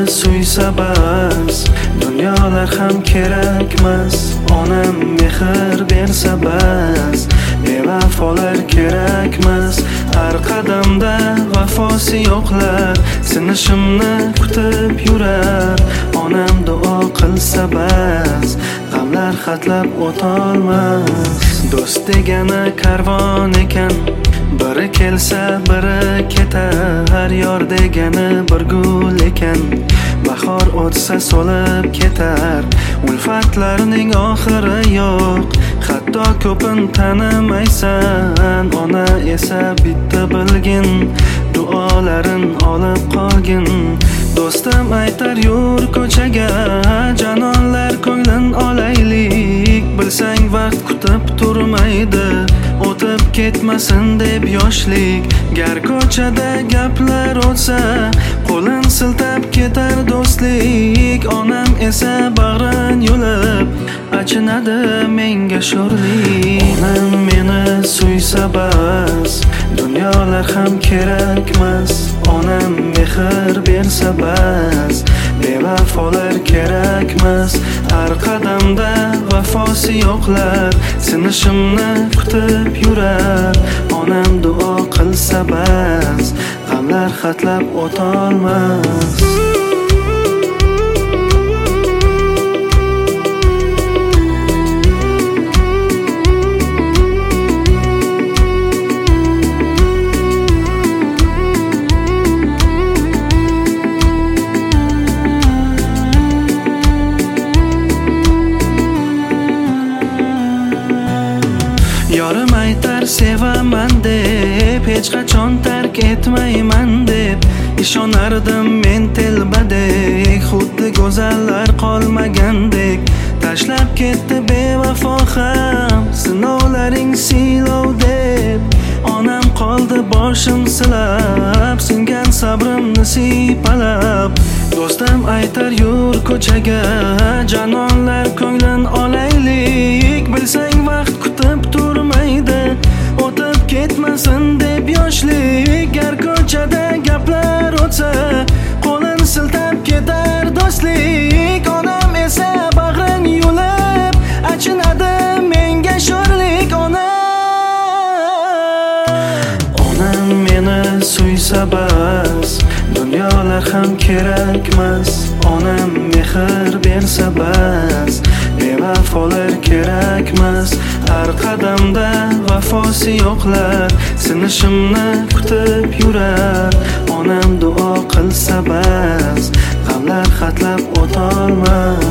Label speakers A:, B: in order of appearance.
A: suysa bas, dunyolar ham kerakmas. Onam mehr bersa bas, bevafolar kerakmas. Har qadamda vafosi yo'qlar sinishimni kutib yurar. Onam duo qilsa bas, g'amlar xatlab o'tolmas. Do'st degani karvon ekan, biri kelsa biri ketar. Yor degani bir gul ekan, bahor o'tsa so'lib ketar. Ulfatlarning oxiri yo'q, hatto ko'pin tanimaysan. Ona esa bitta bilgin, duolarin olib qolgin. Do'stim aytar yur ko'chaga, janonlar ko'nglin olaylik. Bilsang vaqt kutib turmaydi, o'tib ketmasin deb yoshlik. Gar ko'chada gaplar o'tsa, qo'lin siltab ketar do'stlik. Onam esa bag'rin yulib, achinadi menga sho'rlik. Onam meni suysa bas, dunyolar ham kerakmas. Onam mehr bersa bas, bevafolar kerakmas. Har qadamda vafosi yo'qlar sinishimni kutib yurar. Onam duo qilsa bas, g'amlar xatlab o'tolmas. Yorim aytar sevaman deb, hech qachon tark etmayman deb. Ishonardim men telbadek, xuddi go'zallar qolmagandek. Tashlab ketdi bevafo ham, sinovlaring siylov deb. Onam qoldi boshim silab, singan sabrimni siypalab. Do'stim aytar yur ko'chaga, janonlar ko'nglin olaylik. Bilsang vaqt kutib turmaydi, o'tib ketmasin deb yoshlik. Gar ko'chada gaplar o'tsa, qo'lin siltab ketar do'stlik. Onam esa bag'rin yulib, achinadi menga sho'rlik. Onam meni suysa bas, dunyolar ham kerakmas. Onam mehr bersa bas, bevafolar kerakmas. Har qadamda vafosi yo'qlar sinishimni kutib yurar. Onam duo qilsa bas, g'amlar xatlab o'tolmas.